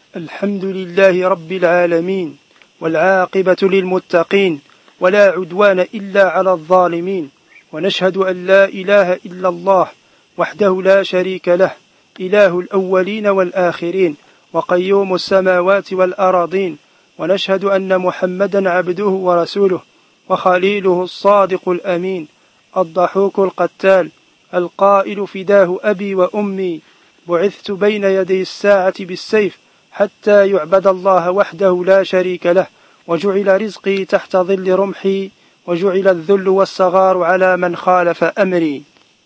الحمد لله رب العالمين، والعاقبة للمتقين، ولا عدوان إلا على الظالمين، ونشهد أن لا إله إلا الله وحده لا شريك له، إله الأولين والآخرين، وقيوم السماوات والأراضين، ونشهد أن محمدا عبده ورسوله، وخليله الصادق الأمين، الضحوك القتال، القائل فداه أبي وأمي، بعثت بين يدي الساعة بالسيف حتى يعبد الله وحده لا شريك له، وجعل رزقي تحت ظل رمحي، وجعل الذل والصغار على من خالف أمري.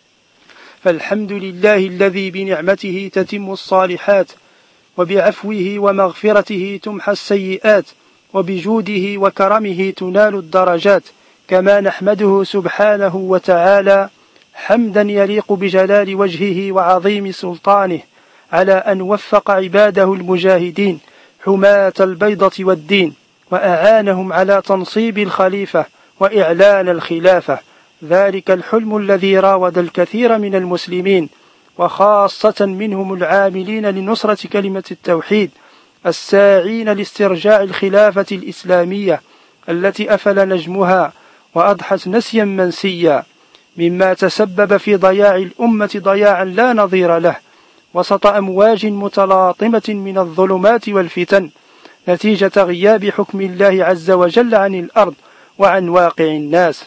فالحمد لله الذي بنعمته تتم الصالحات، وبعفوه ومغفرته تمحى السيئات، وبجوده وكرمه تنال الدرجات، كما نحمده سبحانه وتعالى حمدا يليق بجلال وجهه وعظيم سلطانه على أن وفق عباده المجاهدين حماة البيضة والدين، وأعانهم على تنصيب الخليفة وإعلان الخلافة، ذلك الحلم الذي راود الكثير من المسلمين، وخاصة منهم العاملين لنصرة كلمة التوحيد، الساعين لاسترجاع الخلافة الإسلامية التي أفل نجمها وأضحت نسيا منسيا، مما تسبب في ضياع الأمة ضياعا لا نظير له، وسط أمواج متلاطمة من الظلمات والفتن، نتيجة غياب حكم الله عز وجل عن الأرض وعن واقع الناس،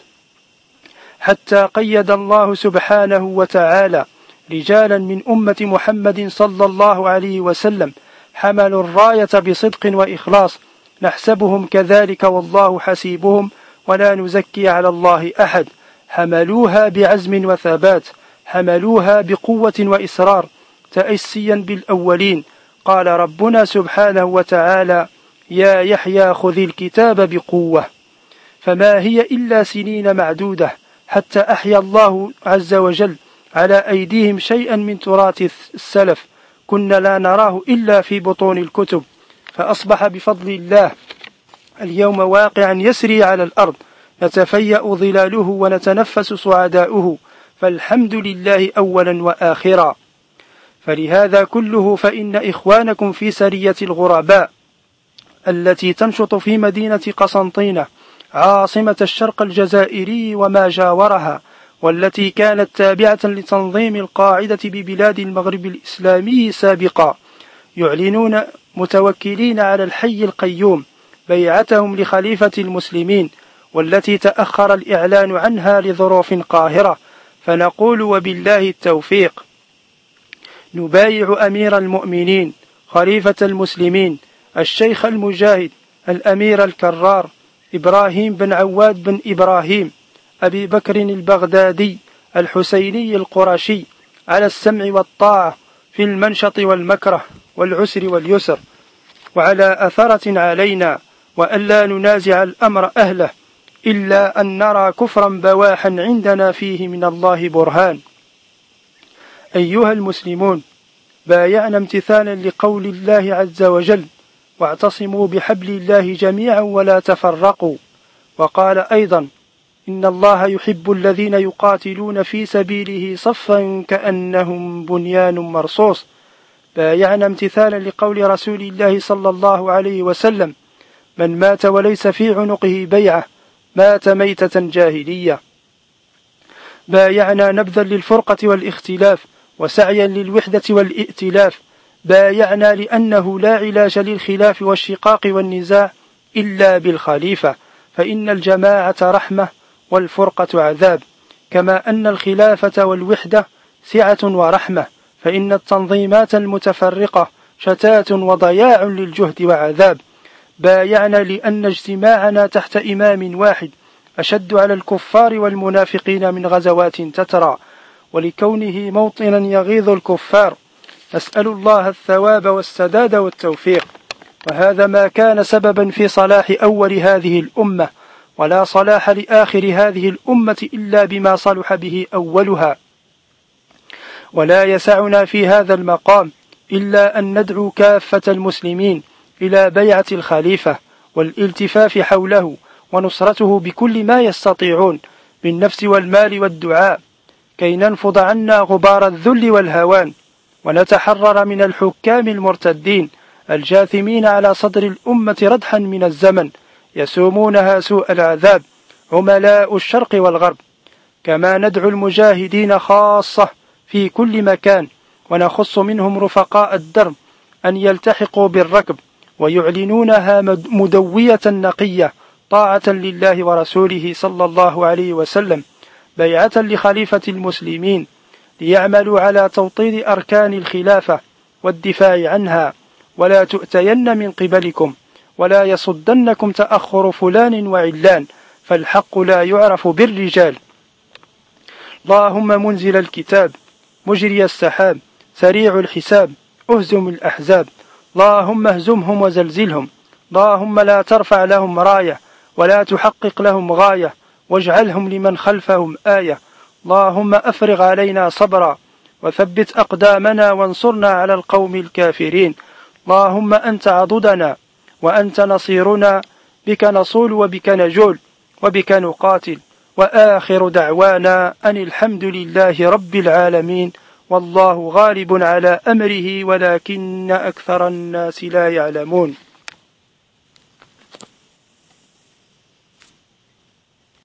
حتى قيد الله سبحانه وتعالى رجالا من أمة محمد صلى الله عليه وسلم حملوا الراية بصدق وإخلاص، نحسبهم كذلك والله حسيبهم ولا نزكي على الله أحد، حملوها بعزم وثبات، حملوها بقوة وإصرار، تأسيا بالأولين. قال ربنا سبحانه وتعالى: يا يحيى خذ الكتاب بقوة. فما هي إلا سنين معدودة حتى أحيا الله عز وجل على أيديهم شيئا من تراث السلف كنا لا نراه إلا في بطون الكتب، فأصبح بفضل الله اليوم واقعا يسري على الأرض، نتفيأ ظلاله ونتنفس صعداؤه، فالحمد لله أولا وآخرا. فلهذا كله فإن إخوانكم في سرية الغرباء التي تنشط في مدينة قسنطينة عاصمة الشرق الجزائري وما جاورها، والتي كانت تابعة لتنظيم القاعدة ببلاد المغرب الإسلامي سابقا، يعلنون متوكلين على الحي القيوم بيعتهم لخليفة المسلمين، والتي تأخر الإعلان عنها لظروف قاهرة، فنقول وبالله التوفيق نبايع أمير المؤمنين خليفة المسلمين الشيخ المجاهد الأمير الكرار إبراهيم بن عواد بن إبراهيم أبي بكر البغدادي الحسيني القرشي على السمع والطاعة في المنشط والمكره والعسر واليسر، وعلى أثرة علينا وألا ننازع الأمر أهله إلا أن نرى كفرا بواحا عندنا فيه من الله برهان. أيها المسلمون، بايعنا امتثالا لقول الله عز وجل: واعتصموا بحبل الله جميعا ولا تفرقوا. وقال أيضا: إن الله يحب الذين يقاتلون في سبيله صفا كأنهم بنيان مرصوص. بايعنا امتثالا لقول رسول الله صلى الله عليه وسلم: من مات وليس في عنقه بيعة مات ميتة جاهلية. بايعنا نبذا للفرقة والاختلاف وسعيا للوحدة والائتلاف. بايعنا لأنه لا علاج للخلاف والشقاق والنزاع إلا بالخليفة، فإن الجماعة رحمة والفرقة عذاب، كما أن الخلافة والوحدة سعة ورحمة، فإن التنظيمات المتفرقة شتات وضياع للجهد وعذاب. بايعنا لأن اجتماعنا تحت إمام واحد أشد على الكفار والمنافقين من غزوات تترى، ولكونه موطنا يغيظ الكفار. نسأل الله الثواب والسداد والتوفيق، وهذا ما كان سببا في صلاح أول هذه الأمة، ولا صلاح لآخر هذه الأمة إلا بما صلح به أولها. ولا يسعنا في هذا المقام إلا أن ندعو كافة المسلمين إلى بيعة الخليفة والالتفاف حوله ونصرته بكل ما يستطيعون من نفس والمال والدعاء، كي ننفض عنا غبار الذل والهوان، ونتحرر من الحكام المرتدين الجاثمين على صدر الأمة ردحا من الزمن يسومونها سوء العذاب عملاء الشرق والغرب. كما ندعو المجاهدين خاصة في كل مكان ونخص منهم رفقاء الدرب أن يلتحقوا بالركب ويعلنونها مدوية نقية طاعة لله ورسوله صلى الله عليه وسلم بيعة لخليفة المسلمين، ليعملوا على توطيد أركان الخلافة والدفاع عنها، ولا تؤتين من قبلكم ولا يصدنكم تأخر فلان وعلان، فالحق لا يعرف بالرجال. اللهم منزل الكتاب مجري السحاب سريع الحساب اهزم الأحزاب، اللهم اهزمهم وزلزلهم، اللهم لا ترفع لهم راية ولا تحقق لهم غاية، واجعلهم لمن خلفهم آية. اللهم أفرغ علينا صبرا وثبت أقدامنا وانصرنا على القوم الكافرين. اللهم أنت عضدنا وأنت نصيرنا، بك نصول وبك نجول وبك نقاتل. وآخر دعوانا أن الحمد لله رب العالمين، والله غالب على أمره ولكن أكثر الناس لا يعلمون.